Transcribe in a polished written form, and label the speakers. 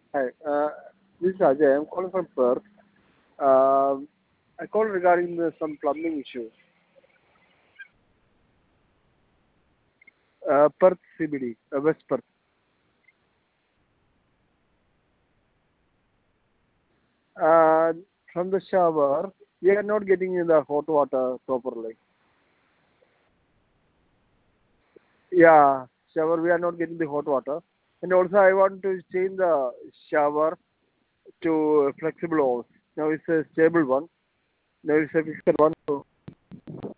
Speaker 1: Hi, this is Ajay. I'm calling from Perth. I called regarding some plumbing issues. Perth CBD, West Perth. Uh, from the shower, we are not getting in the hot water properly. Yeah, shower, we are not getting the hot water. And also, I want to change the shower to flexible hose. Now it's a stable one. Now it's a fixed one. So